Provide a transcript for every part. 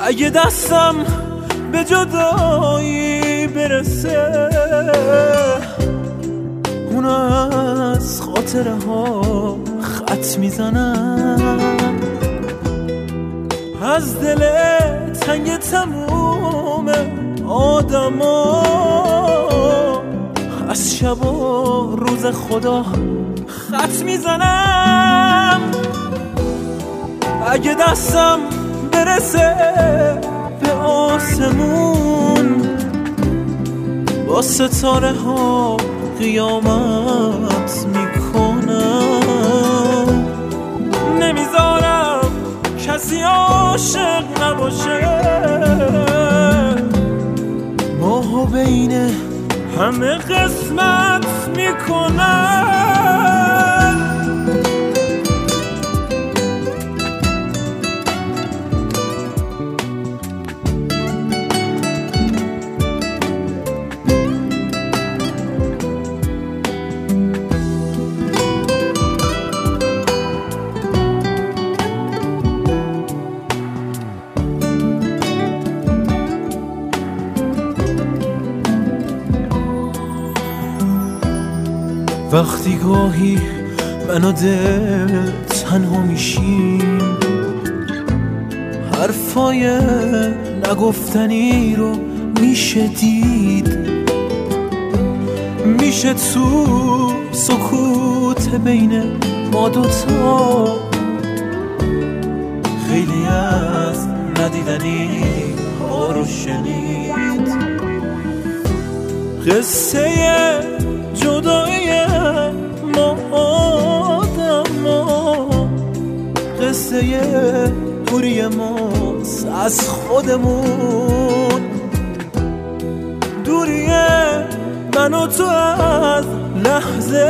اگه دستم به جدایی برسه اون از خاطره ها خط میزنم، از دل تنگ تموم آدما، از شب و روز خدا خط میزنم. اگه دستم برسه به آسمون با ستاره ها قیامت میکنم، نمیذارم کسی عاشق نباشه، ماهو بین همه قسمت میکنم. وقتی گاهی من و دل تنها میشیم، حرفای نگفتنی رو میشه دید، میشه تو سکوت بین ما دوتا خیلی از ندیدنی ها رو شنید. قصه جدایی ما آدما، قصه دوری ماست از خودمون، دوری من و تو از لحظه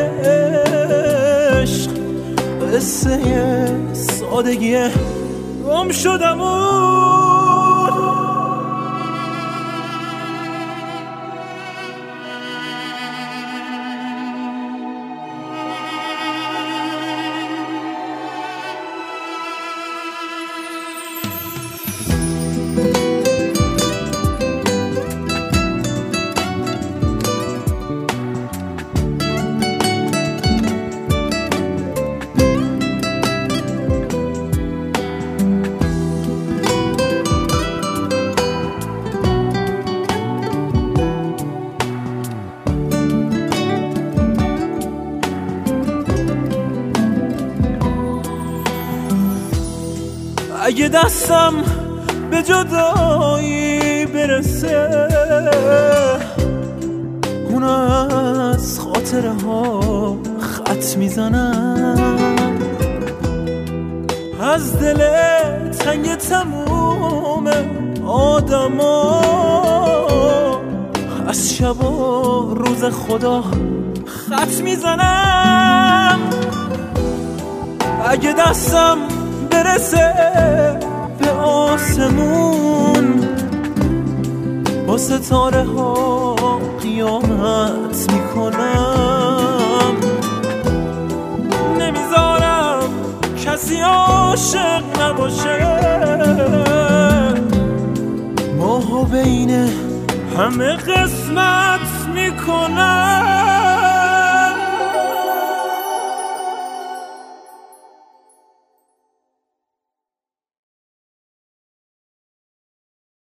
عشق، قصه سادگی گم شدمون. اگه دستم به جدایی برسه اون از خاطره ها خط میزنم، از دل تنگ تموم آدما، از شب و روز خدا خط میزنم. اگه دستم برسه به آسمون با ستاره ها قیامت میکنم، نمیذارم کسی عاشق نباشه، ماهو بین همه قسمت میکنم.